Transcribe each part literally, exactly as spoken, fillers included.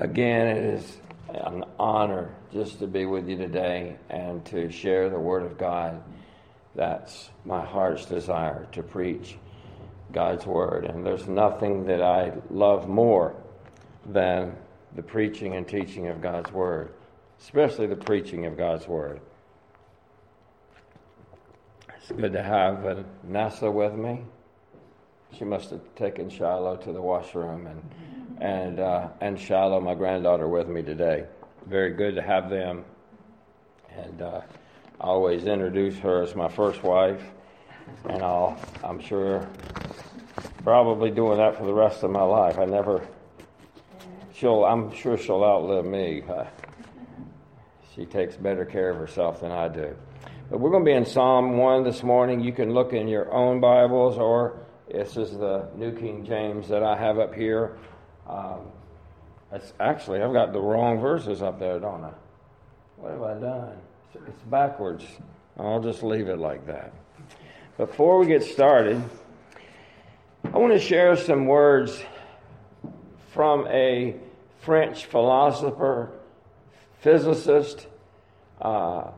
Again, it is an honor just to be with you today and to share the Word of God. That's my heart's desire, to preach God's Word. And there's nothing that I love more than the preaching and teaching of God's Word, especially the preaching of God's Word. It's good to have uh, Nessa with me. She must have taken Shiloh to the washroom, and and uh, and Shiloh, my granddaughter, with me today. Very good to have them. And uh, I always introduce her as my first wife, and I'll I'm sure probably doing that for the rest of my life. I never she'll I'm sure she'll outlive me. Uh, she takes better care of herself than I do. But we're going to be in Psalm one this morning. You can look in your own Bibles, or this is the New King James that I have up here. Um, it's actually, I've got the wrong verses up there, don't I? What have I done? It's backwards. I'll just leave it like that. Before we get started, I want to share some words from a French philosopher, physicist, uh,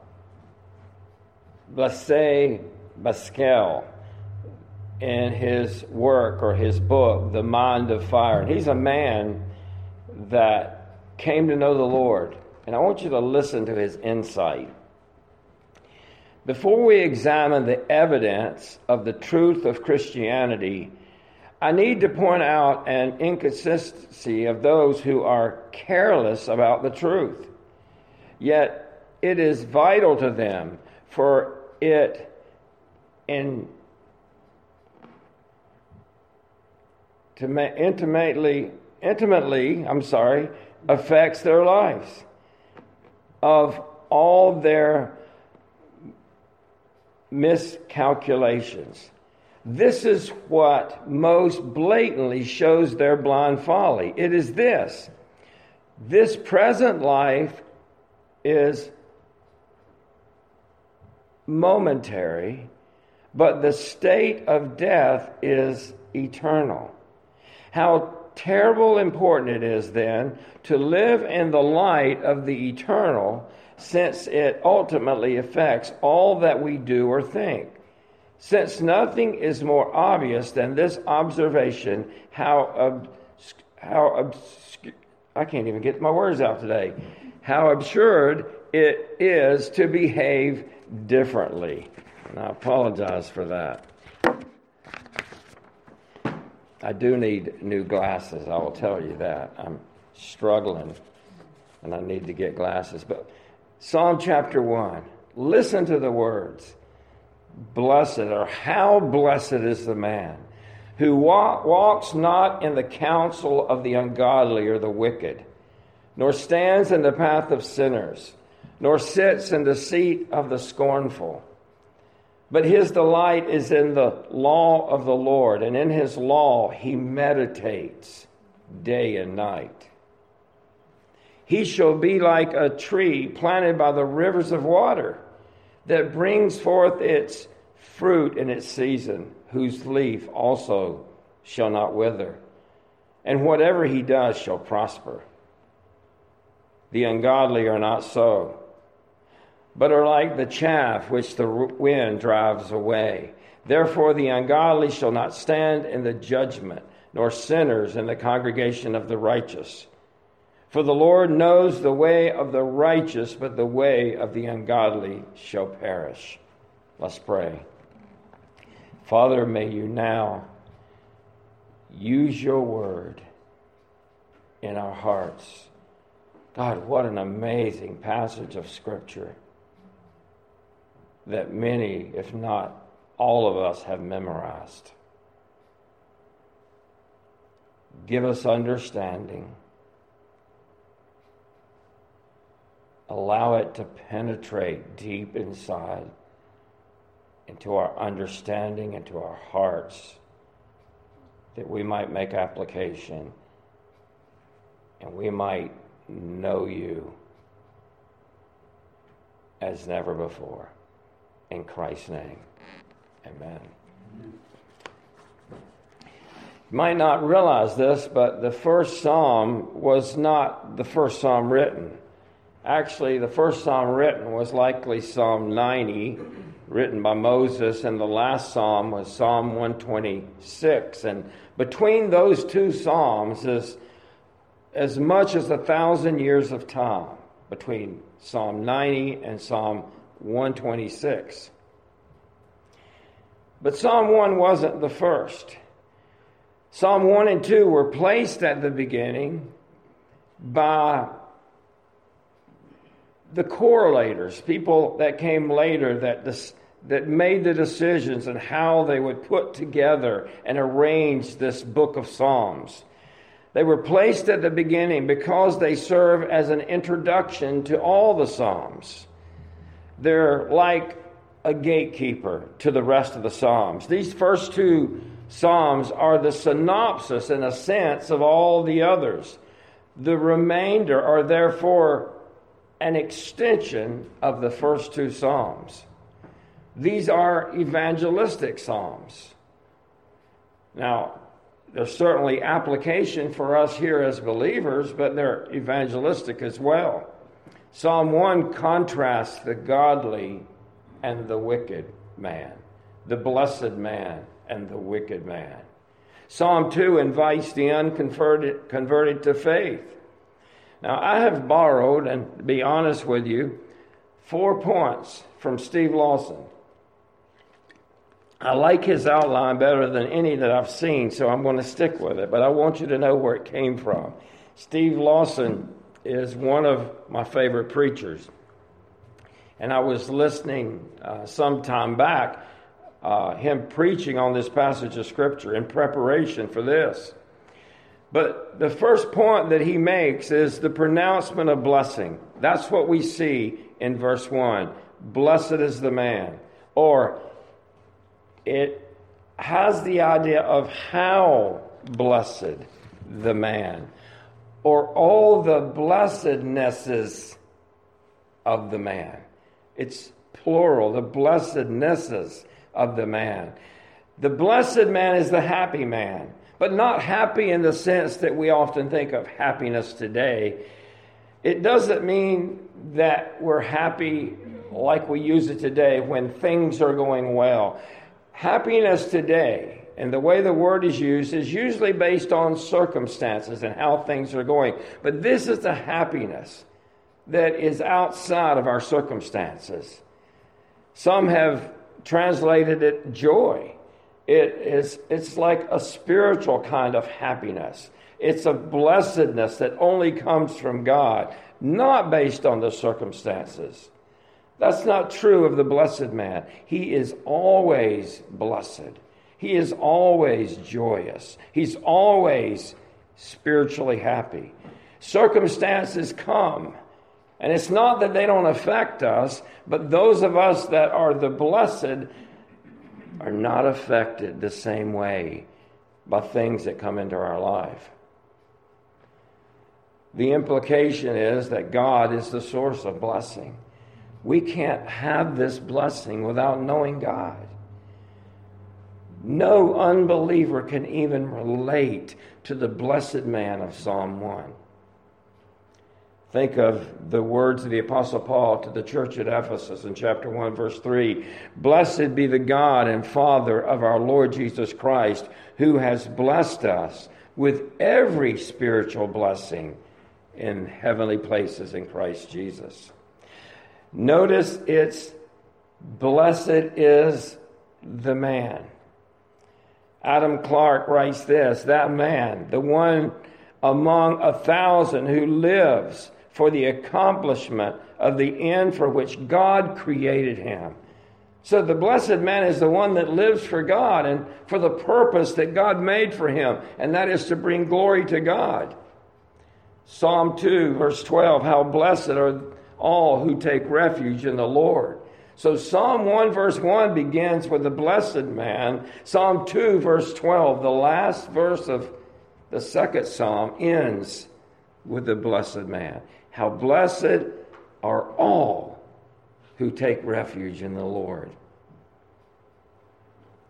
Blaise Pascal, in his work or his book, The Mind of Fire. And he's a man that came to know the Lord. And I want you to listen to his insight. Before we examine the evidence of the truth of Christianity, I need to point out an inconsistency of those who are careless about the truth. Yet it is vital to them, for it in to ma- intimately, intimately, I'm sorry, affects their lives. Of all their miscalculations, this is what most blatantly shows their blind folly. It is this: this present life is momentary, but the state of death is eternal. How terrible important it is then to live in the light of the eternal, since it ultimately affects all that we do or think. Since nothing is more obvious than this observation, how obs- how obs- I can't even get my words out today. How absurd it is to behave differently. And I apologize for that. I do need new glasses, I will tell you that. I'm struggling, and I need to get glasses. But Psalm chapter one, listen to the words. Blessed, or how blessed is the man who walk, walks not in the counsel of the ungodly or the wicked, nor stands in the path of sinners, nor sits in the seat of the scornful. But his delight is in the law of the Lord, and in his law he meditates day and night. He shall be like a tree planted by the rivers of water, that brings forth its fruit in its season, whose leaf also shall not wither, and whatever he does shall prosper. The ungodly are not so, but are like the chaff which the wind drives away. Therefore the ungodly shall not stand in the judgment, nor sinners in the congregation of the righteous. For the Lord knows the way of the righteous, but the way of the ungodly shall perish. Let's pray. Father, may you now use your word in our hearts. God, what an amazing passage of Scripture that many, if not all of us, have memorized. Give us understanding. Allow it to penetrate deep inside into our understanding, into our hearts, that we might make application and we might know you as never before. In Christ's name, amen. You might not realize this, but the first psalm was not the first psalm written. Actually, the first psalm written was likely Psalm ninety, written by Moses, and the last psalm was Psalm one twenty-six. And between those two psalms is as much as a thousand years of time, between Psalm ninety and Psalm one twenty-six. But Psalm one wasn't the first. Psalm one and two were placed at the beginning by the correlators, people that came later that dis- that made the decisions on how they would put together and arrange this book of Psalms. They were placed at the beginning because they serve as an introduction to all the Psalms. They're like a gatekeeper to the rest of the Psalms. These first two Psalms are the synopsis, in a sense, of all the others. The remainder are therefore an extension of the first two Psalms. These are evangelistic Psalms. Now, there's certainly application for us here as believers, but they're evangelistic as well. Psalm one contrasts the godly and the wicked man, the blessed man and the wicked man. Psalm two invites the unconverted converted to faith. Now, I have borrowed, and to be honest with you, four points from Steve Lawson. I like his outline better than any that I've seen, so I'm going to stick with it. But I want you to know where it came from. Steve Lawson is one of my favorite preachers. And I was listening uh, some time back, uh, him preaching on this passage of Scripture in preparation for this. But the first point that he makes is the pronouncement of blessing. That's what we see in verse one. Blessed is the man. Or it has the idea of how blessed the man. Or all the blessednesses of the man. It's plural, the blessednesses of the man. The blessed man is the happy man. But not happy in the sense that we often think of happiness today. It doesn't mean that we're happy like we use it today when things are going well. Happiness today, and the way the word is used, is usually based on circumstances and how things are going. But this is the happiness that is outside of our circumstances. Some have translated it joy. It is, it's like a spiritual kind of happiness. It's a blessedness that only comes from God, not based on the circumstances. That's not true of the blessed man. He is always blessed. He is always joyous. He's always spiritually happy. Circumstances come, and it's not that they don't affect us, but those of us that are the blessed are not affected the same way by things that come into our life. The implication is that God is the source of blessing. We can't have this blessing without knowing God. No unbeliever can even relate to the blessed man of Psalm one. Think of the words of the Apostle Paul to the church at Ephesus in chapter one, verse three. Blessed be the God and Father of our Lord Jesus Christ, who has blessed us with every spiritual blessing in heavenly places in Christ Jesus. Notice it's blessed is the man. Adam Clarke writes this, that man, the one among a thousand who lives for the accomplishment of the end for which God created him. So the blessed man is the one that lives for God and for the purpose that God made for him, and that is to bring glory to God. Psalm two, verse twelve, how blessed are all who take refuge in the Lord. So Psalm one, verse one begins with the blessed man. Psalm two, verse twelve, the last verse of the second psalm, ends with the blessed man. How blessed are all who take refuge in the Lord.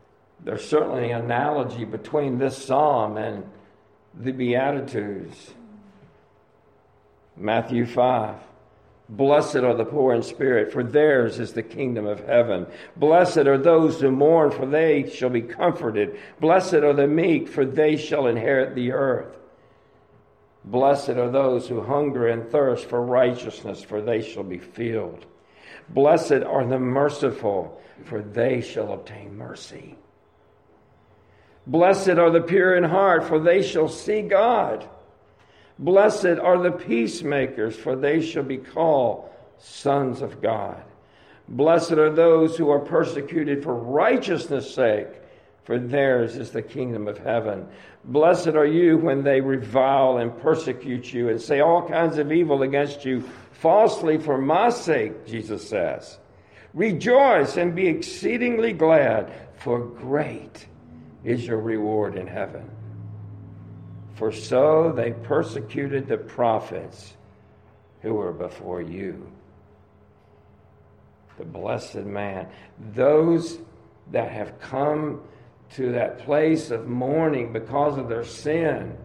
There's certainly an analogy between this psalm and the Beatitudes. Matthew five. Blessed are the poor in spirit, for theirs is the kingdom of heaven. Blessed are those who mourn, for they shall be comforted. Blessed are the meek, for they shall inherit the earth. Blessed are those who hunger and thirst for righteousness, for they shall be filled. Blessed are the merciful, for they shall obtain mercy. Blessed are the pure in heart, for they shall see God. Blessed are the peacemakers, for they shall be called sons of God. Blessed are those who are persecuted for righteousness' sake, for theirs is the kingdom of heaven. Blessed are you when they revile and persecute you and say all kinds of evil against you falsely for my sake, Jesus says. Rejoice and be exceedingly glad, for great is your reward in heaven. For so they persecuted the prophets who were before you. The blessed man. Those that have come to that place of mourning because of their sin.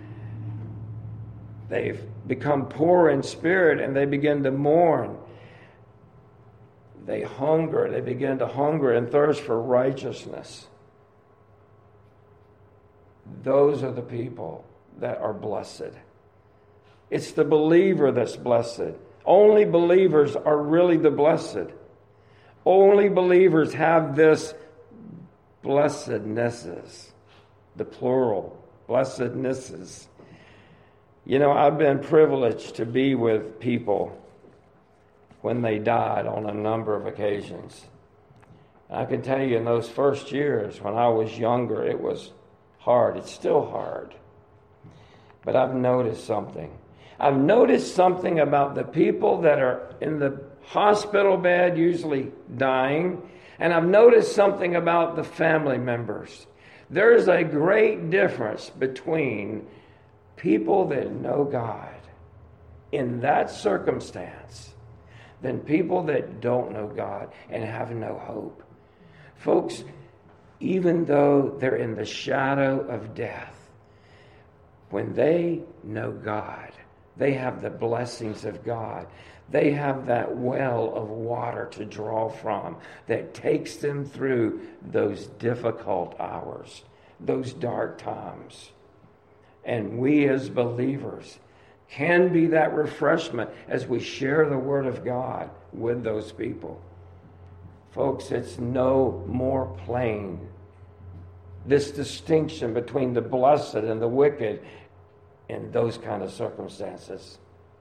They've become poor in spirit and they begin to mourn. They hunger. They begin to hunger and thirst for righteousness. Those are the people that are blessed. It's the believer that's blessed. Only believers are really the blessed. Only believers have this blessednesses, the plural, blessednesses. You know, I've been privileged to be with people when they died on a number of occasions. I can tell you in those first years when I was younger, it was hard. It's still hard. But I've noticed something. I've noticed something about the people that are in the hospital bed, usually dying, and I've noticed something about the family members. There's a great difference between people that know God in that circumstance than people that don't know God and have no hope. Folks, even though they're in the shadow of death, when they know God, they have the blessings of God. They have that well of water to draw from that takes them through those difficult hours, those dark times. And we as believers can be that refreshment as we share the Word of God with those people. Folks, it's no more plain. This distinction between the blessed and the wicked in those kind of circumstances.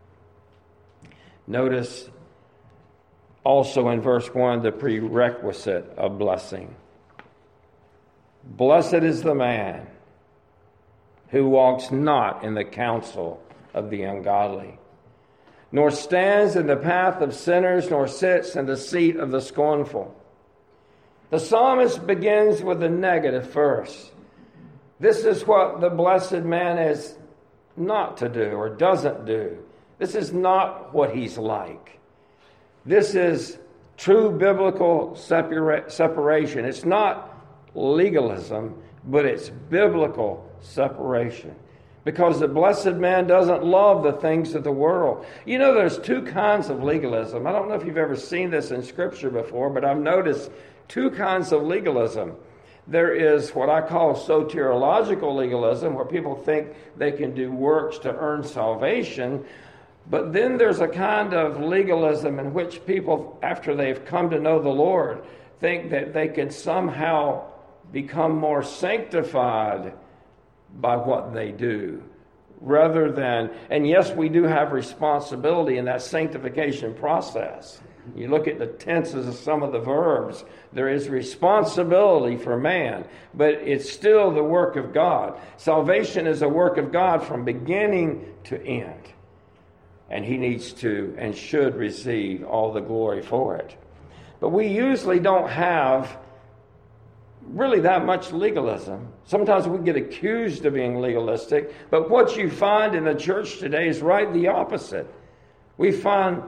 Notice also in verse one the prerequisite of blessing. Blessed is the man who walks not in the counsel of the ungodly, nor stands in the path of sinners, nor sits in the seat of the scornful. The psalmist begins with the negative first. This is what the blessed man is not to do or doesn't do. This is not what he's like. This is true biblical separa- separation. It's not legalism, but it's biblical separation. Because the blessed man doesn't love the things of the world. You know, there's two kinds of legalism. I don't know if you've ever seen this in Scripture before, but I've noticed two kinds of legalism. There is what I call soteriological legalism, where people think they can do works to earn salvation. But then there's a kind of legalism in which people, after they've come to know the Lord, think that they can somehow become more sanctified by what they do, rather than, and yes, we do have responsibility in that sanctification process. You look at the tenses of some of the verbs, there is responsibility for man, but it's still the work of God. Salvation is a work of God from beginning to end, and he needs to and should receive all the glory for it. But we usually don't have really that much legalism. Sometimes we get accused of being legalistic, but what you find in the church today is right the opposite. We find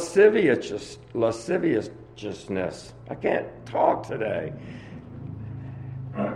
lascivious, lasciviousness. I can't talk today.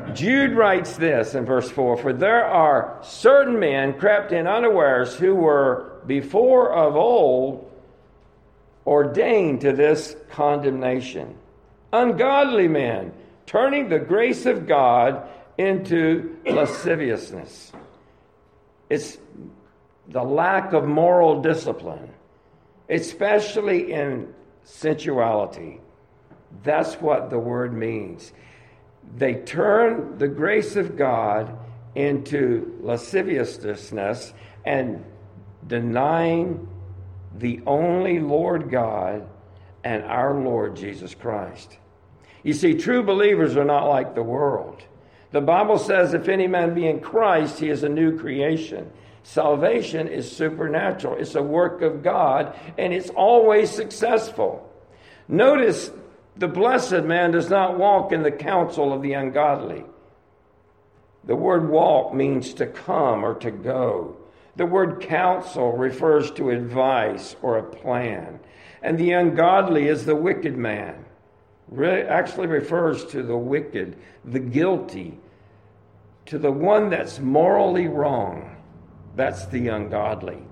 Jude writes this in verse four, "For there are certain men crept in unawares who were before of old ordained to this condemnation. Ungodly men, turning the grace of God into lasciviousness." It's the lack of moral discipline, especially in sensuality. That's what the word means. They turn the grace of God into lasciviousness and denying the only Lord God and our Lord Jesus Christ. You see, true believers are not like the world. The Bible says, if any man be in Christ, he is a new creation. Salvation is supernatural. It's a work of God, and it's always successful. Notice, the blessed man does not walk in the counsel of the ungodly. The word walk means to come or to go. The word counsel refers to advice or a plan. And the ungodly is the wicked man. Really, actually refers to the wicked, the guilty, to the one that's morally wrong. That's the ungodly.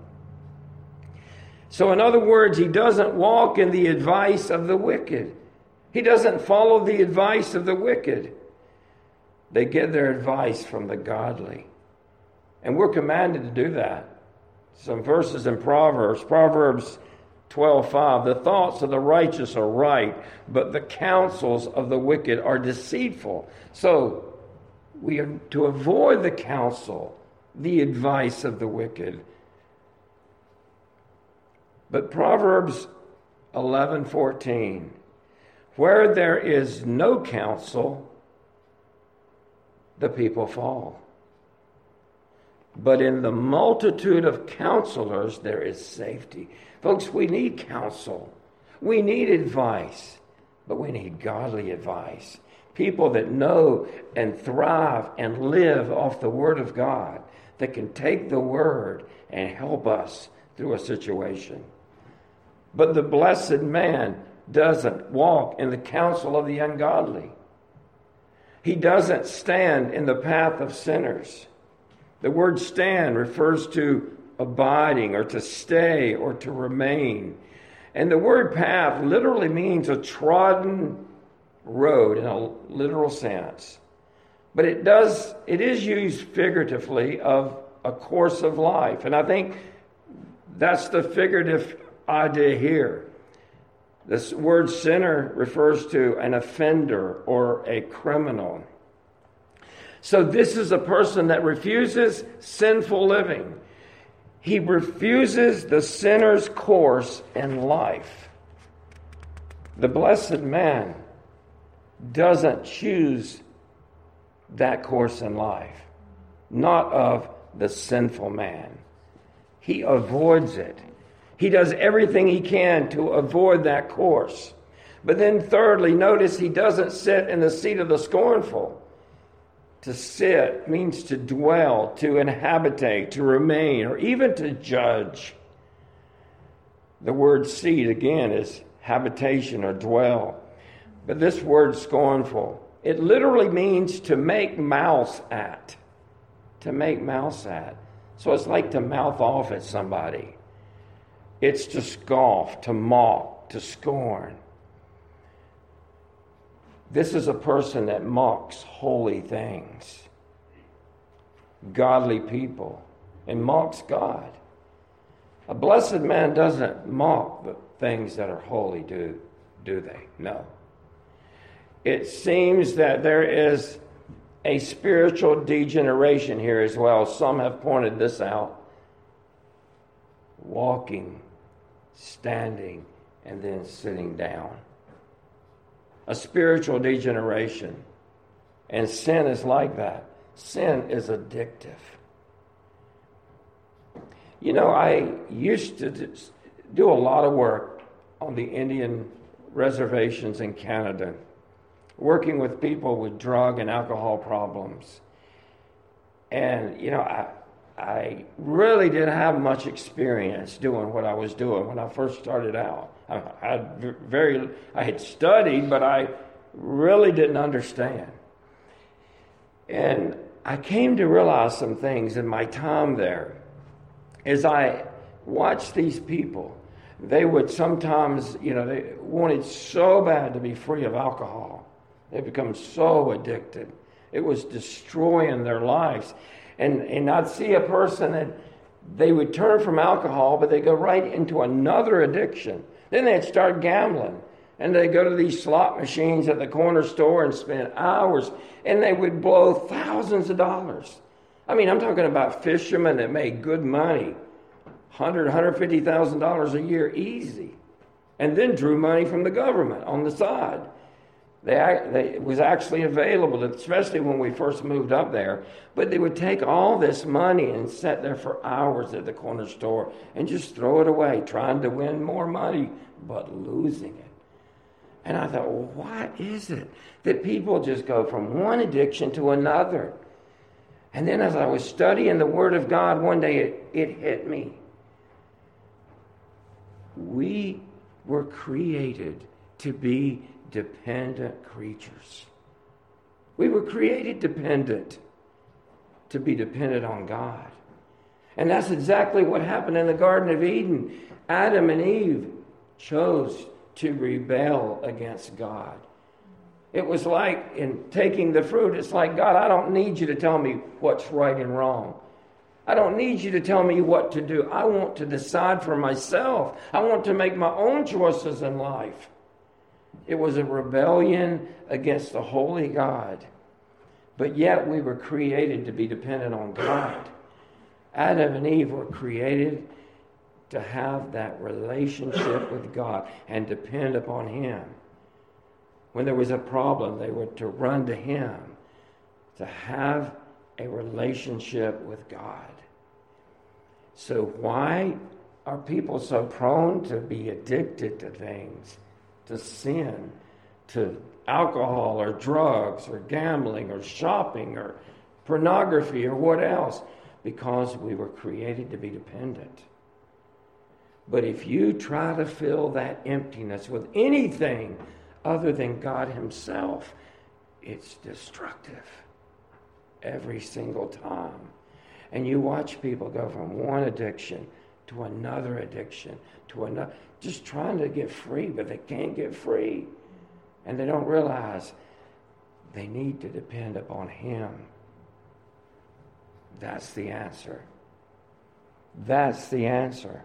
So in other words, he doesn't walk in the advice of the wicked. He doesn't follow the advice of the wicked. They get their advice from the godly. And we're commanded to do that. Some verses in Proverbs, Proverbs twelve five, "The thoughts of the righteous are right, but the counsels of the wicked are deceitful." So we are to avoid the counsel, the advice of the wicked. But Proverbs eleven fourteen, "Where there is no counsel, the people fall. But in the multitude of counselors, there is safety." Folks, we need counsel. We need advice, but we need godly advice. People that know and thrive and live off the Word of God, that can take the Word and help us through a situation. But the blessed man doesn't walk in the counsel of the ungodly. He doesn't stand in the path of sinners. The word stand refers to abiding or to stay or to remain. And the word path literally means a trodden road in a literal sense. But it does, it is used figuratively of a course of life. And I think that's the figurative idea here. This word sinner refers to an offender or a criminal. So this is a person that refuses sinful living. He refuses the sinner's course in life. The blessed man doesn't choose that course in life, not of the sinful man. He avoids it. He does everything he can to avoid that course. But then thirdly, notice he doesn't sit in the seat of the scornful. To sit means to dwell, to inhabitate, to remain, or even to judge. The word seat, again, is habitation or dwell. But this word scornful, it literally means to make mouse at. To make mouse at. So it's like to mouth off at somebody. It's to scoff, to mock, to scorn. This is a person that mocks holy things, godly people, and mocks God. A blessed man doesn't mock the things that are holy, do, do they? No. It seems that there is a spiritual degeneration here as well. Some have pointed this out. Walking, standing, and then sitting down. A spiritual degeneration. And sin is like that. Sin is addictive. You know, I used to do a lot of work on the Indian reservations in Canada, working with people with drug and alcohol problems. And, you know, I, I really didn't have much experience doing what I was doing when I first started out. I had very, I had studied, but I really didn't understand. And I came to realize some things in my time there. As I watched these people, they would sometimes, you know, they wanted so bad to be free of alcohol. They become so addicted. It was destroying their lives. And, and I'd see a person and they would turn from alcohol, but they go right into another addiction. Then they'd start gambling. And they'd go to these slot machines at the corner store and spend hours. And they would blow thousands of dollars. I mean, I'm talking about fishermen that made good money. one hundred thousand dollars, one hundred fifty thousand dollars a year, easy. And then drew money from the government on the side. They, they, it was actually available, especially when we first moved up there. But they would take all this money and sit there for hours at the corner store and just throw it away, trying to win more money, but losing it. And I thought, well, what is it that people just go from one addiction to another? And then as I was studying the Word of God, one day it, it hit me. We were created to be dependent creatures. We were created dependent, to be dependent on God. And that's exactly what happened in the Garden of Eden. Adam and Eve chose to rebel against God. It was like in taking the fruit, it's like, God, I don't need you to tell me what's right and wrong. I don't need you to tell me what to do. I want to decide for myself. I want to make my own choices in life. It was a rebellion against the holy God. But yet we were created to be dependent on God. Adam and Eve were created to have that relationship with God and depend upon Him. When there was a problem, they were to run to Him, to have a relationship with God. So why are people so prone to be addicted to things, to sin, to alcohol or drugs or gambling or shopping or pornography or what else? Because we were created to be dependent. But if you try to fill that emptiness with anything other than God Himself, it's destructive every single time. And you watch people go from one addiction to another addiction to another, just trying to get free, but they can't get free. And they don't realize they need to depend upon Him. That's the answer. That's the answer.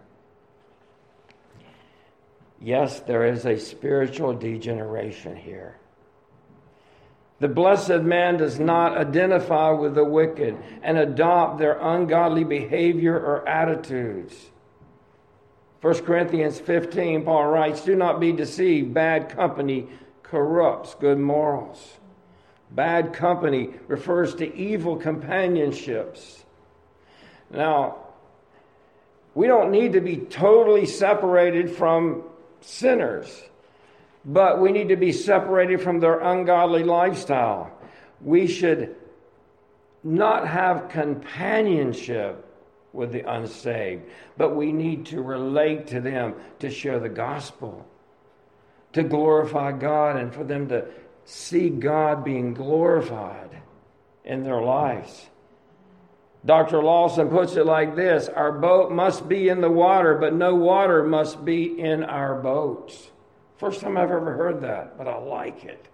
Yes, there is a spiritual degeneration here. The blessed man does not identify with the wicked and adopt their ungodly behavior or attitudes. First Corinthians fifteen, Paul writes, do not be deceived. Bad company corrupts good morals. Bad company refers to evil companionships. Now, we don't need to be totally separated from sinners, but we need to be separated from their ungodly lifestyle. We should not have companionship with the unsaved, but we need to relate to them to share the gospel, to glorify God, and for them to see God being glorified in their lives. Doctor Lawson puts it like this: our boat must be in the water, but no water must be in our boats. First time I've ever heard that, but I like it.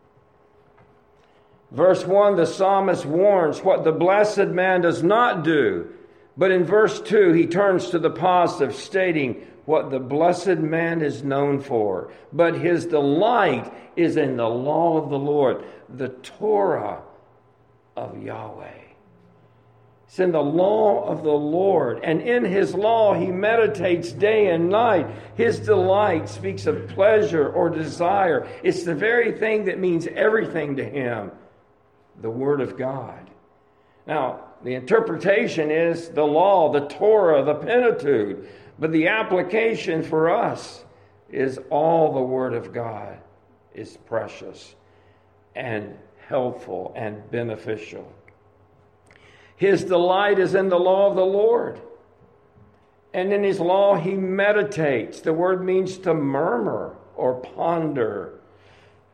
Verse one, the psalmist warns what the blessed man does not do. But in verse two, he turns to the positive, stating what the blessed man is known for. But his delight is in the law of the Lord, the Torah of Yahweh. It's in the law of the Lord. And in His law, he meditates day and night. His delight speaks of pleasure or desire. It's the very thing that means everything to him, the Word of God. Now, the interpretation is the law, the Torah, the Pentateuch. But the application for us is all the Word of God is precious and helpful and beneficial. His delight is in the law of the Lord. And in His law he meditates. The word means to murmur or ponder.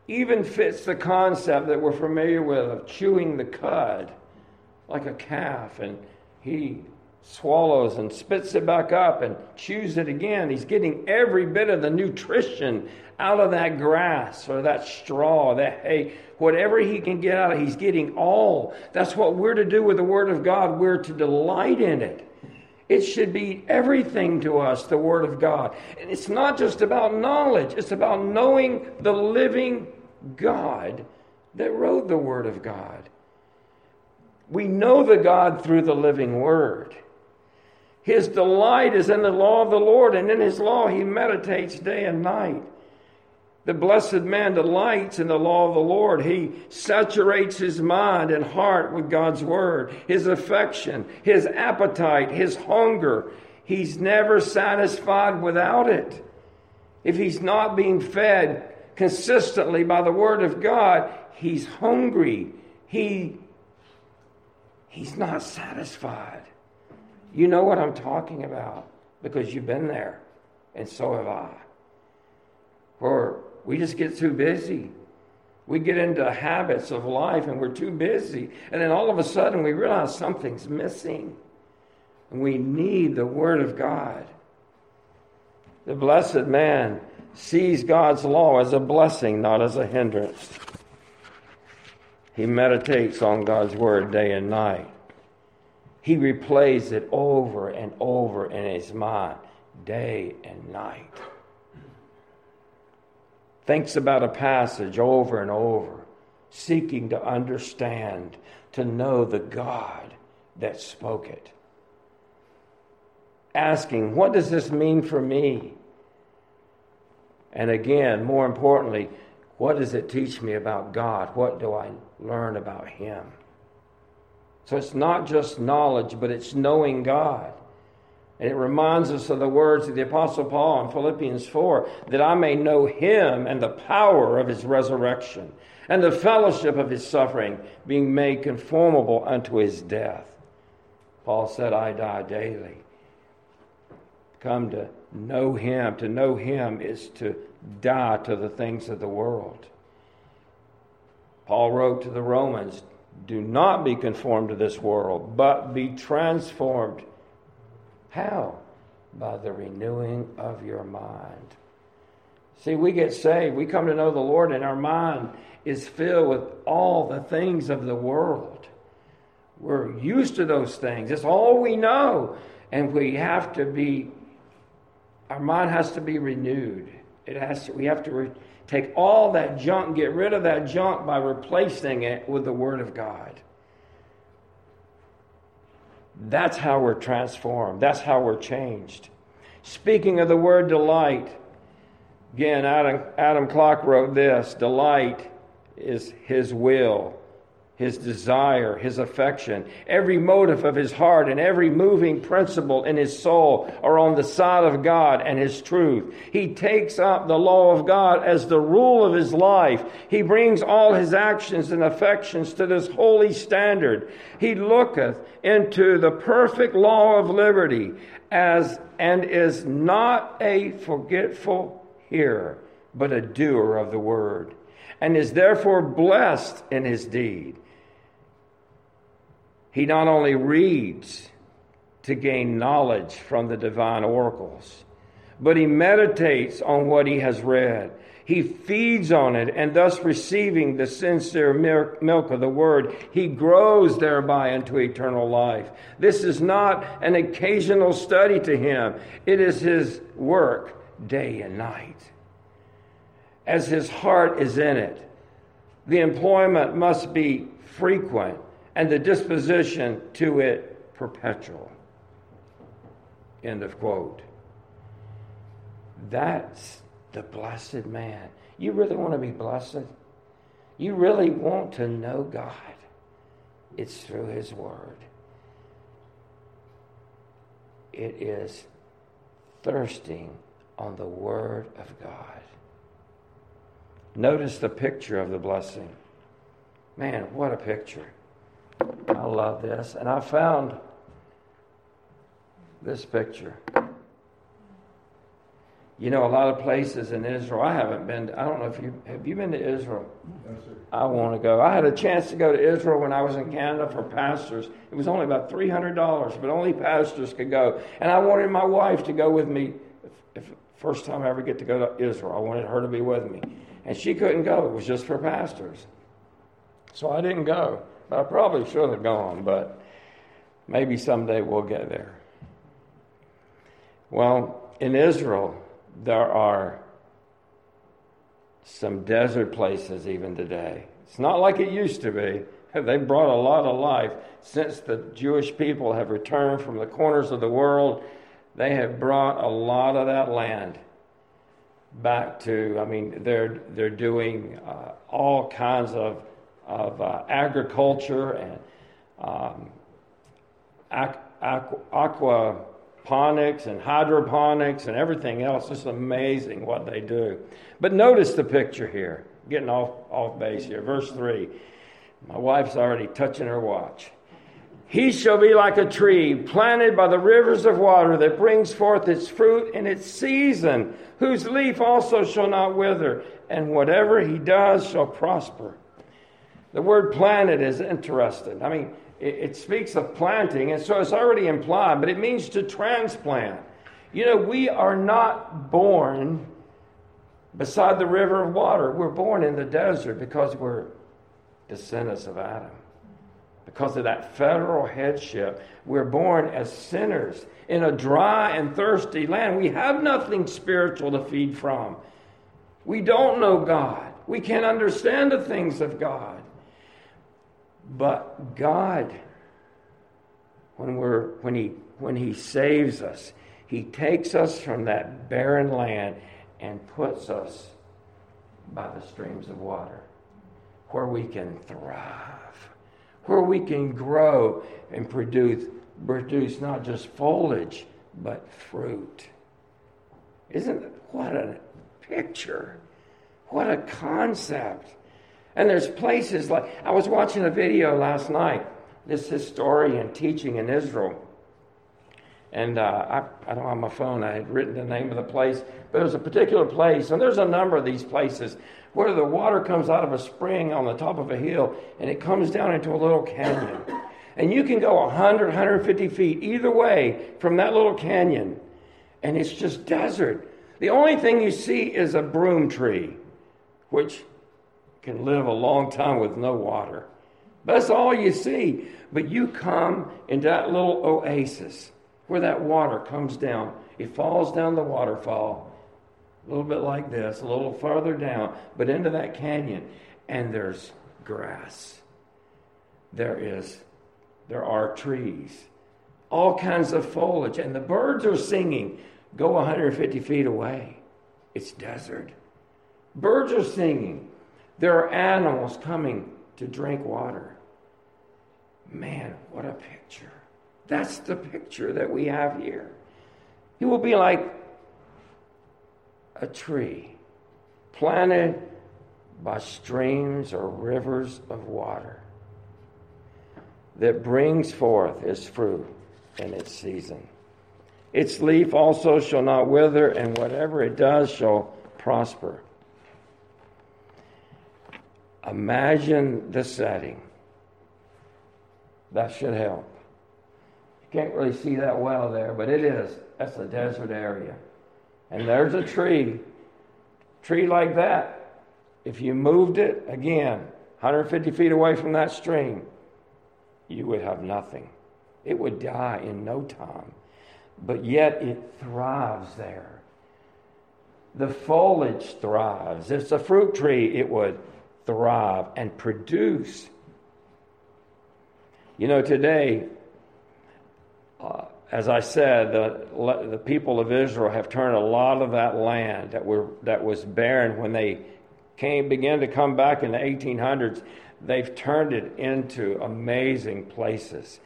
even fits the concept that we're familiar with of chewing the cud like a calf, and he swallows and spits it back up and chews it again. He's getting every bit of the nutrition out of that grass or that straw, that hay, whatever he can get out of it, he's getting all. That's what we're to do with the Word of God. We're to delight in it. It should be everything to us, the Word of God. And it's not just about knowledge. It's about knowing the living God that wrote the Word of God. We know the God through the living Word. His delight is in the law of the Lord, and in His law He meditates day and night. The blessed man delights in the law of the Lord. He saturates his mind and heart with God's Word, his affection, his appetite, his hunger. He's never satisfied without it. If he's not being fed consistently by the Word of God, he's hungry. He, he's not satisfied. You know what I'm talking about because you've been there, and so have I. Or we just get too busy. We get into habits of life and we're too busy. And then all of a sudden we realize something's missing. And we need the Word of God. The blessed man sees God's law as a blessing, not as a hindrance. He meditates on God's Word day and night. He replays it over and over in his mind, day and night. Thinks about a passage over and over, seeking to understand, to know the God that spoke it. Asking, what does this mean for me? And again, more importantly, what does it teach me about God? What do I learn about Him? So it's not just knowledge, but it's knowing God. And it reminds us of the words of the Apostle Paul in Philippians four, that I may know Him and the power of His resurrection and the fellowship of His suffering, being made conformable unto His death. Paul said, I die daily. Come to know Him. To know Him is to die to the things of the world. Paul wrote to the Romans, do not be conformed to this world, but be transformed. How? By the renewing of your mind. See, we get saved. We come to know the Lord, and our mind is filled with all the things of the world. We're used to those things. It's all we know. And we have to be, our mind has to be renewed. It has to, we have to re, take all that junk, get rid of that junk by replacing it with the Word of God. That's how we're transformed. That's how we're changed. Speaking of the word delight, again, Adam, Adam Clarke wrote this, delight is his will, his desire, his affection. Every motive of his heart and every moving principle in his soul are on the side of God and His truth. He takes up the law of God as the rule of his life. He brings all his actions and affections to this holy standard. He looketh into the perfect law of liberty as and is not a forgetful hearer, but a doer of the word, and is therefore blessed in his deed. He not only reads to gain knowledge from the divine oracles, but he meditates on what he has read. He feeds on it, and thus receiving the sincere milk of the Word, he grows thereby into eternal life. This is not an occasional study to him. It is his work day and night. As his heart is in it, the employment must be frequent, and the disposition to it perpetual. End of quote. That's the blessed man. You really want to be blessed? You really want to know God? It's through His Word. It is thirsting on the Word of God. Notice the picture of the blessing. Man, what a picture. I love this. And I found this picture. You know, a lot of places in Israel, I haven't been, I don't know if you, have you been to Israel? No, sir. I want to go. I had a chance to go to Israel when I was in Canada for pastors. It was only about three hundred dollars, but only pastors could go. And I wanted my wife to go with me. If, if first time I ever get to go to Israel, I wanted her to be with me. And she couldn't go. It was just for pastors. So I didn't go. But I probably should have gone, but maybe someday we'll get there. Well, in Israel, there are some desert places even today. It's not like it used to be. They've brought a lot of life since the Jewish people have returned from the corners of the world. They have brought a lot of that land back to, I mean, they're they're doing uh, all kinds of of uh, agriculture and um, aqu- aqu- aquaponics and hydroponics and everything else. It's amazing what they do. But notice the picture here. Getting off, off base here. Verse three. My wife's already touching her watch. He shall be like a tree planted by the rivers of water that brings forth its fruit in its season, whose leaf also shall not wither, and whatever he does shall prosper. The word planted is interesting. I mean, it, it speaks of planting, and so it's already implied, but it means to transplant. You know, we are not born beside the river of water. We're born in the desert because we're descendants of Adam. Because of that federal headship, we're born as sinners in a dry and thirsty land. We have nothing spiritual to feed from. We don't know God. We can't understand the things of God. But God, when we're when He when He saves us, He takes us from that barren land and puts us by the streams of water, where we can thrive, where we can grow and produce produce not just foliage but fruit. Isn't it what a picture? What a concept. And there's places like, I was watching a video last night, this historian teaching in Israel. And uh, I, I don't have my phone, I had written the name of the place, but there's a particular place, and there's a number of these places where the water comes out of a spring on the top of a hill, and it comes down into a little canyon. And you can go one hundred, one hundred fifty feet either way from that little canyon, and it's just desert. The only thing you see is a broom tree, which can live a long time with no water. That's all you see. But you come into that little oasis where that water comes down. It falls down the waterfall, a little bit like this, a little farther down, but into that canyon. And there's grass. There is, there are trees, all kinds of foliage, and the birds are singing. Go one hundred fifty feet away. It's desert. Birds are singing. There are animals coming to drink water. Man, what a picture. That's the picture that we have here. He will be like a tree planted by streams or rivers of water that brings forth its fruit in its season. Its leaf also shall not wither, and whatever it does shall prosper. Imagine the setting. That should help. You can't really see that well there, but it is. That's a desert area. And there's a tree. Tree like that. If you moved it, again, one hundred fifty feet away from that stream, you would have nothing. It would die in no time. But yet it thrives there. The foliage thrives. If it's a fruit tree, it would thrive and produce. You know, today, uh, as I said, the, the people of Israel have turned a lot of that land that were that was barren when they came began to come back in the eighteen hundreds. They've turned it into amazing places.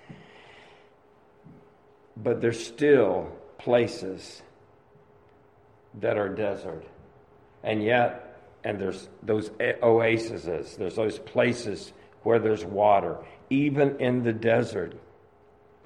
But there's still places that are desert. And yet, and there's those oases, there's those places where there's water, even in the desert.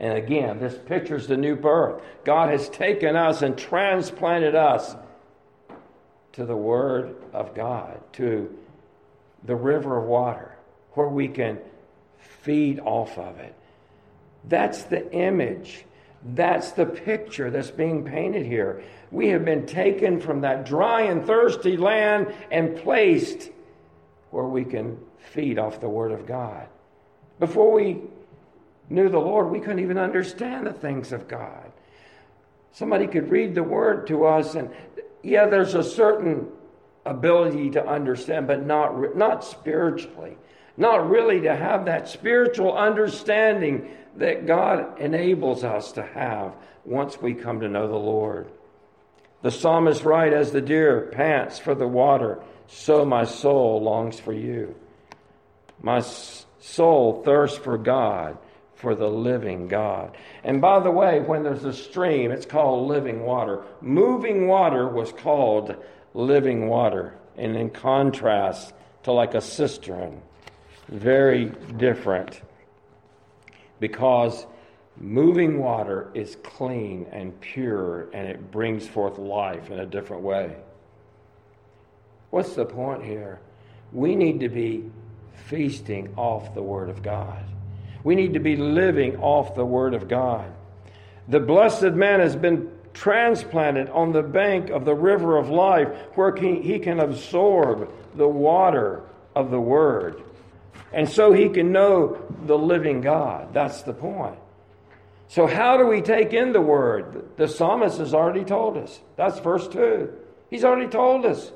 And again, this pictures the new birth. God has taken us and transplanted us to the Word of God, to the river of water, where we can feed off of it. That's the image. That's the picture that's being painted here. We have been taken from that dry and thirsty land and placed where we can feed off the Word of God. Before we knew the Lord, we couldn't even understand the things of God. Somebody could read the Word to us, and yeah, there's a certain ability to understand, but not not spiritually. Not really to have that spiritual understanding that God enables us to have once we come to know the Lord. The psalmist writes, as the deer pants for the water, so my soul longs for you. My soul thirsts for God, for the living God. And by the way, when there's a stream, it's called living water. Moving water was called living water. And in contrast to like a cistern, very different. Because moving water is clean and pure, and it brings forth life in a different way. What's the point here? We need to be feasting off the Word of God. We need to be living off the Word of God. The blessed man has been transplanted on the bank of the river of life, where he can absorb the water of the Word. And so he can know the living God. That's the point. So how do we take in the Word? The psalmist has already told us. That's verse two. He's already told us.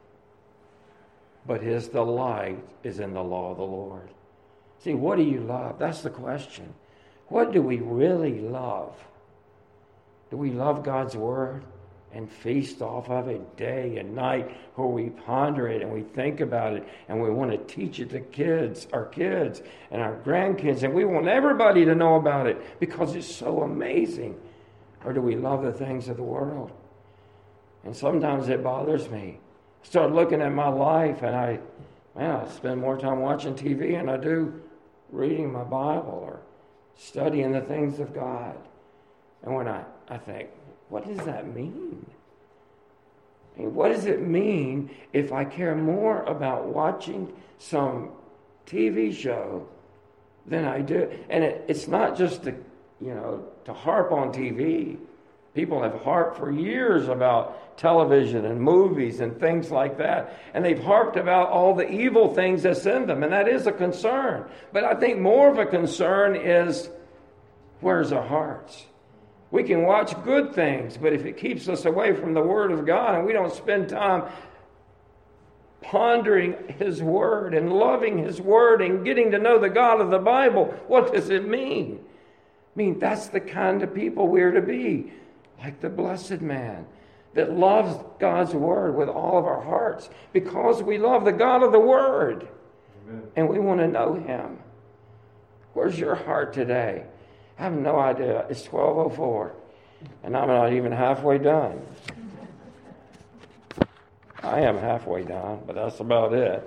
But his delight is in the law of the Lord. See, what do you love? That's the question. What do we really love? Do we love God's Word and feast off of it day and night, where we ponder it and we think about it and we want to teach it to kids, our kids and our grandkids, and we want everybody to know about it because it's so amazing? Or do we love the things of the world? And sometimes it bothers me. I start looking at my life and I, man, I spend more time watching T V than I do reading my Bible or studying the things of God. And when I, I think, what does that mean? I mean, what does it mean if I care more about watching some T V show than I do? And it, it's not just to, you know, to harp on T V. People have harped for years about television and movies and things like that. And they've harped about all the evil things that's in them. And that is a concern. But I think more of a concern is, where's our hearts? We can watch good things, but if it keeps us away from the Word of God and we don't spend time pondering His Word and loving His Word and getting to know the God of the Bible, what does it mean? I mean, that's the kind of people we're to be, like the blessed man that loves God's Word with all of our hearts because we love the God of the Word. Amen. And we want to know Him. Where's your heart today? I have no idea. It's twelve oh four, and I'm not even halfway done. I am halfway done, but that's about it.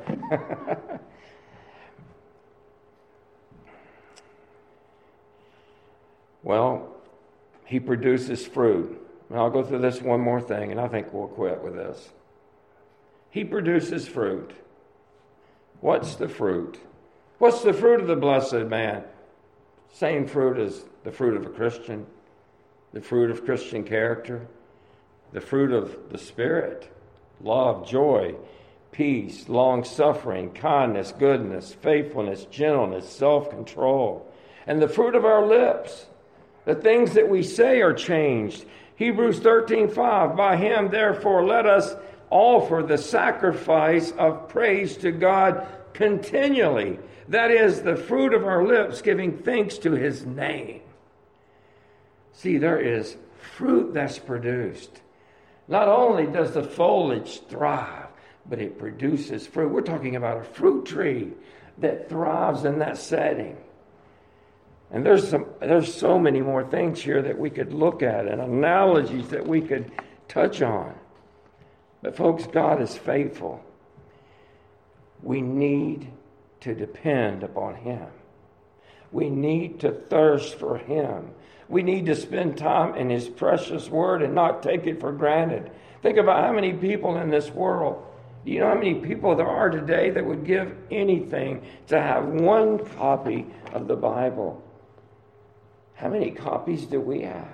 Well, he produces fruit. And I'll go through this one more thing, and I think we'll quit with this. He produces fruit. What's the fruit? What's the fruit of the blessed man? Same fruit as the fruit of a Christian, the fruit of Christian character, the fruit of the Spirit, love, joy, peace, long-suffering, kindness, goodness, faithfulness, gentleness, self-control. And the fruit of our lips, the things that we say are changed. Hebrews thirteen five, by Him, therefore, let us offer the sacrifice of praise to God continually. That is the fruit of our lips, giving thanks to His name. See, there is fruit that's produced. Not only does the foliage thrive, but it produces fruit. We're talking about a fruit tree that thrives in that setting. And there's some, there's so many more things here that we could look at and analogies that we could touch on. But folks, God is faithful. We need to depend upon Him. We need to thirst for Him. We need to spend time in His precious Word and not take it for granted. Think about how many people in this world, do you know how many people there are today that would give anything to have one copy of the Bible? How many copies do we have?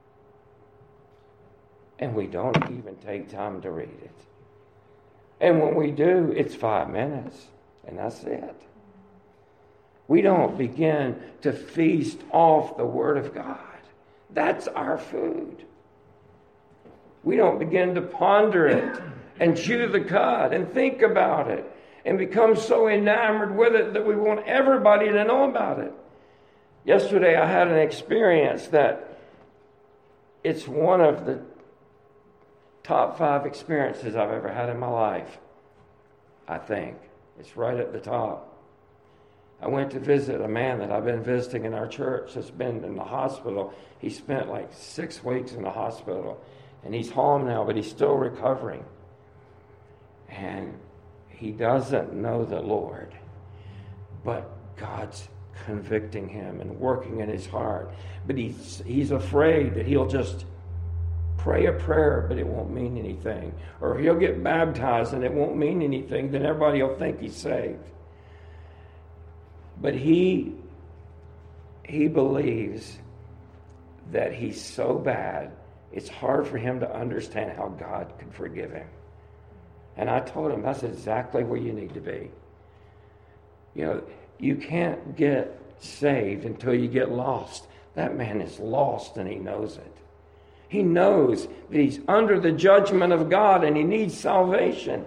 And we don't even take time to read it. And when we do, it's five minutes, and that's it. We don't begin to feast off the Word of God. That's our food. We don't begin to ponder it and chew the cud and think about it and become so enamored with it that we want everybody to know about it. Yesterday I had an experience that it's one of the top five experiences I've ever had in my life. I think. It's right at the top. I went to visit a man that I've been visiting in our church that's been in the hospital. He spent like six weeks in the hospital. And he's home now, but he's still recovering. And he doesn't know the Lord. But God's convicting him and working in his heart. But he's, he's afraid that he'll just pray a prayer, but it won't mean anything. Or he'll get baptized and it won't mean anything. Then everybody will think he's saved. But he, he believes that he's so bad, it's hard for him to understand how God can forgive him. And I told him, that's exactly where you need to be. You know, you can't get saved until you get lost. That man is lost and he knows it. He knows that he's under the judgment of God and he needs salvation.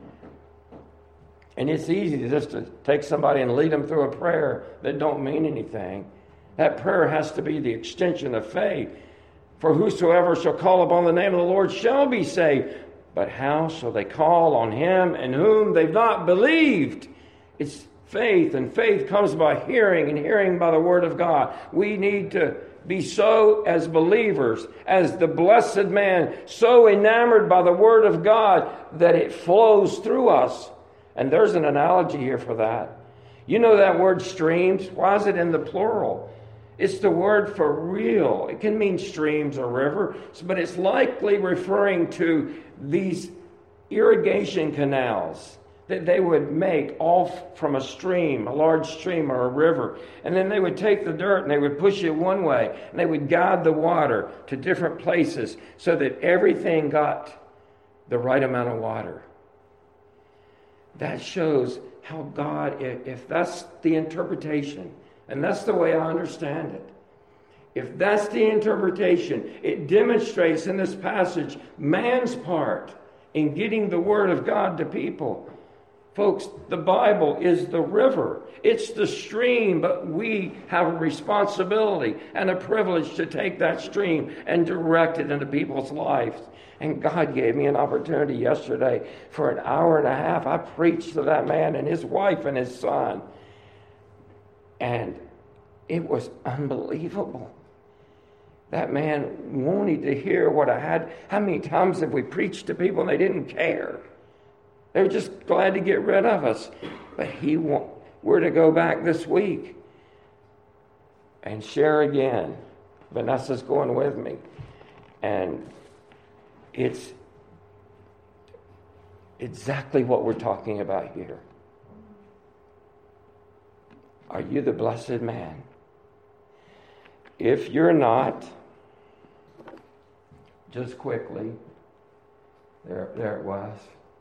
And it's easy to just to take somebody and lead them through a prayer that don't mean anything. That prayer has to be the extension of faith. For whosoever shall call upon the name of the Lord shall be saved. But how shall they call on him in whom they've not believed? It's faith, and faith comes by hearing, and hearing by the word of God. We need to be so, as believers, as the blessed man, so enamored by the word of God that it flows through us. And there's an analogy here for that. You know that word streams? Why is it in the plural? It's the word for real. It can mean streams or river, but it's likely referring to these irrigation canals that they would make off from a stream, a large stream or a river. And then they would take the dirt and they would push it one way, and they would guide the water to different places so that everything got the right amount of water. That shows how God, if that's the interpretation, and that's the way I understand it, if that's the interpretation, it demonstrates in this passage man's part in getting the word of God to people. Folks, the Bible is the river. It's the stream, but we have a responsibility and a privilege to take that stream and direct it into people's lives. And God gave me an opportunity yesterday for an hour and a half. I preached to that man and his wife and his son. And it was unbelievable. That man wanted to hear what I had. How many times have we preached to people and they didn't care? They were just glad to get rid of us. But he want, we're to go back this week and share again. Vanessa's going with me. And it's exactly what we're talking about here. Are you the blessed man? If you're not, just quickly, there, there it was,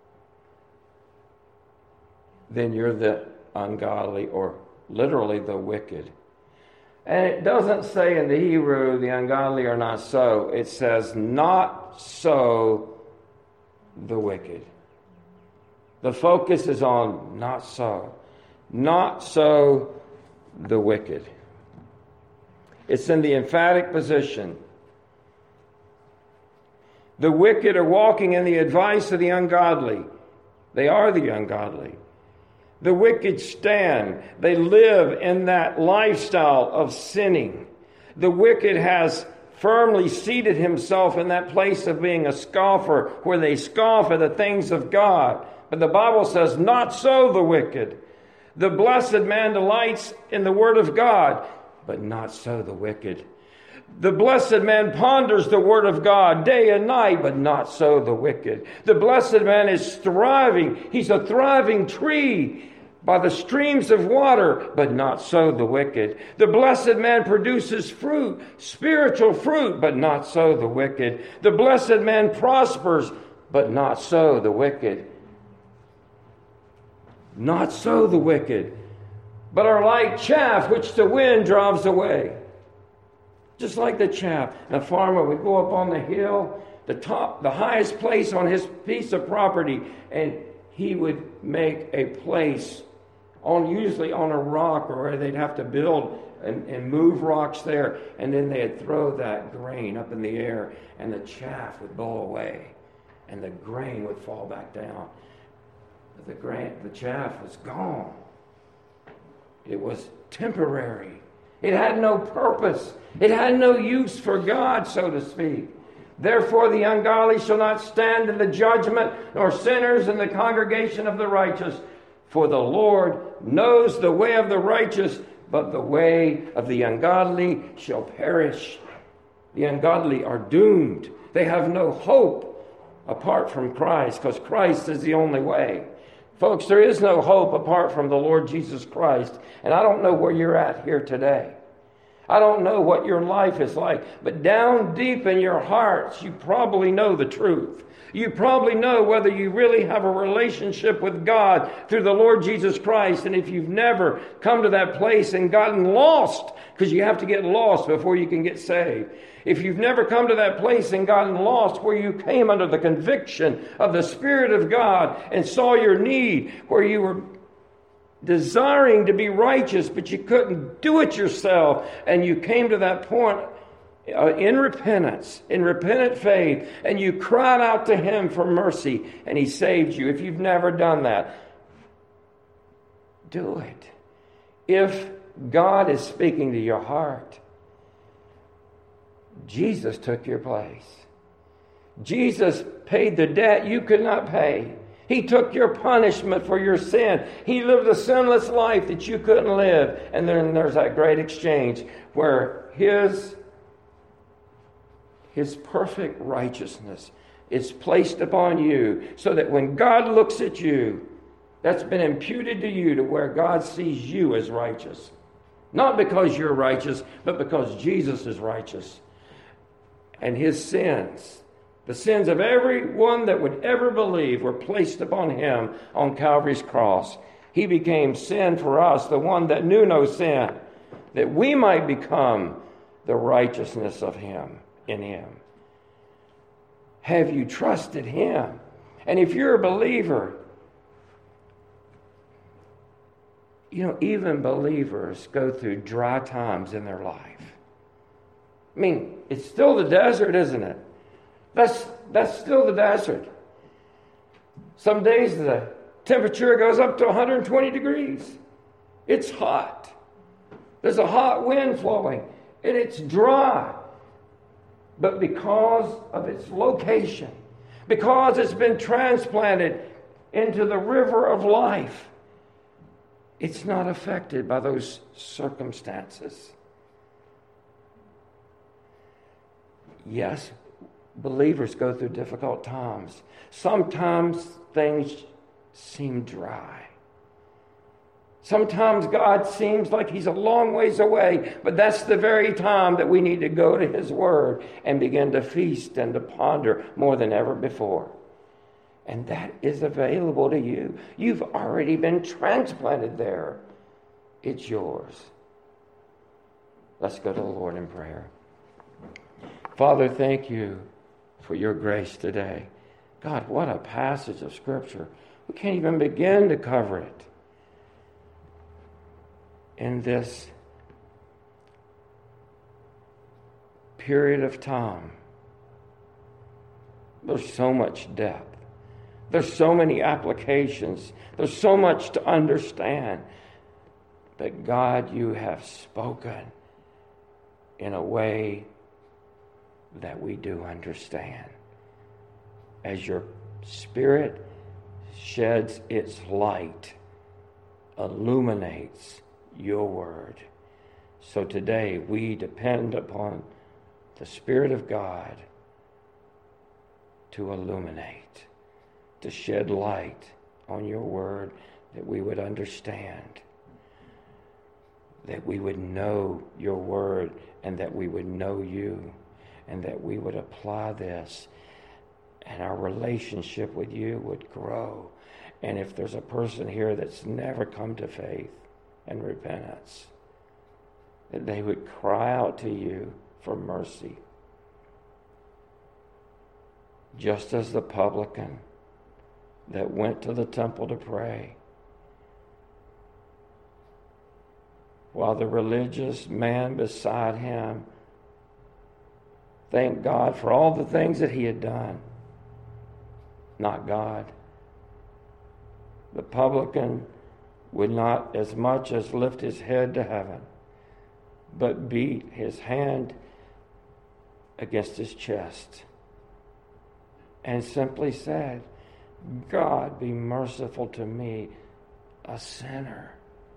then you're the ungodly, or literally the wicked. And it doesn't say in the Hebrew, the ungodly are not so. It says, not so the wicked. The focus is on not so. Not so the wicked. It's in the emphatic position. The wicked are walking in the advice of the ungodly. They are the ungodly. The wicked stand. They live in that lifestyle of sinning. The wicked has firmly seated himself in that place of being a scoffer, where they scoff at the things of God. But the Bible says, not so the wicked. The blessed man delights in the word of God, but not so the wicked. The blessed man ponders the word of God day and night, but not so the wicked. The blessed man is thriving. He's a thriving tree by the streams of water, but not so the wicked. The blessed man produces fruit, spiritual fruit, but not so the wicked. The blessed man prospers, but not so the wicked. Not so the wicked, but are like chaff which the wind drives away. Just like the chaff. A farmer would go up on the hill, the top, the highest place on his piece of property, and he would make a place on usually on a rock, or where they'd have to build and, and move rocks there, and then they'd throw that grain up in the air, and the chaff would blow away, and the grain would fall back down. The grain, the chaff was gone. It was temporary. It had no purpose. It had no use for God, so to speak. Therefore the ungodly shall not stand in the judgment, nor sinners in the congregation of the righteous. For the Lord knows the way of the righteous, but the way of the ungodly shall perish. The ungodly are doomed. They have no hope apart from Christ, because Christ is the only way. Folks, there is no hope apart from the Lord Jesus Christ. And I don't know where you're at here today. I don't know what your life is like. But down deep in your hearts, you probably know the truth. You probably know whether you really have a relationship with God through the Lord Jesus Christ. And if you've never come to that place and gotten lost, because you have to get lost before you can get saved. If you've never come to that place and gotten lost where you came under the conviction of the Spirit of God and saw your need, where you were desiring to be righteous, but you couldn't do it yourself, and you came to that point uh, in repentance, in repentant faith, and you cried out to Him for mercy, and He saved you. If you've never done that, do it. If God is speaking to your heart, Jesus took your place. Jesus paid the debt you could not pay. He took your punishment for your sin. He lived a sinless life that you couldn't live. And then there's that great exchange where His, His perfect righteousness is placed upon you, so that when God looks at you, that's been imputed to you, to where God sees you as righteous. Not because you're righteous, but because Jesus is righteous. And His sins, the sins of everyone that would ever believe, were placed upon Him on Calvary's cross. He became sin for us, the one that knew no sin, that we might become the righteousness of Him in Him. Have you trusted Him? And if you're a believer, you know, even believers go through dry times in their life. I mean, it's still the desert, isn't it? That's, that's still the desert. Some days the temperature goes up to one hundred twenty degrees. It's hot. There's a hot wind flowing, and it's dry. But because of its location, because it's been transplanted into the river of life, it's not affected by those circumstances. Yes, believers go through difficult times. Sometimes things seem dry. Sometimes God seems like He's a long ways away, but that's the very time that we need to go to His Word and begin to feast and to ponder more than ever before. And that is available to you. You've already been transplanted there. It's yours. Let's go to the Lord in prayer. Father, thank You for Your grace today. God, what a passage of Scripture. We can't even begin to cover it in this period of time. There's so much depth. There's so many applications. There's so much to understand. But God, You have spoken in a way that we do understand. As Your Spirit sheds its light illuminates your word. So today we depend upon the Spirit of God to illuminate, to shed light on your word, that we would understand, that we would know your word, and that we would know you, and that we would apply this, and our relationship with you would grow. And if there's a person here that's never come to faith and repentance, that they would cry out to you for mercy. Just as the publican that went to the temple to pray, while the religious man beside him thanked God for all the things that he had done, not God. The publican would not as much as lift his head to heaven, but beat his hand against his chest and simply said, God, be merciful to me, a sinner.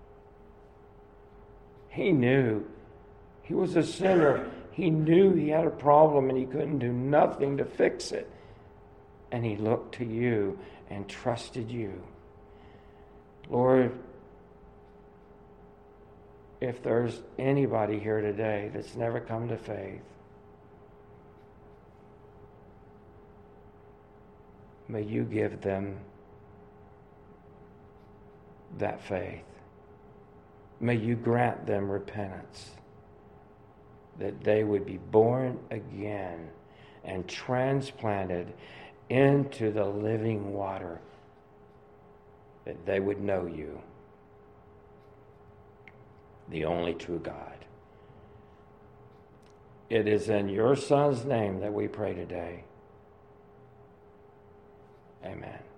He knew he was a sinner. He knew he had a problem and he couldn't do nothing to fix it. And he looked to you and trusted you. Lord, if there's anybody here today that's never come to faith, may you give them that faith. May you grant them repentance, that they would be born again and transplanted into the living water, that they would know you, the only true God. It is in your Son's name that we pray today. Amen.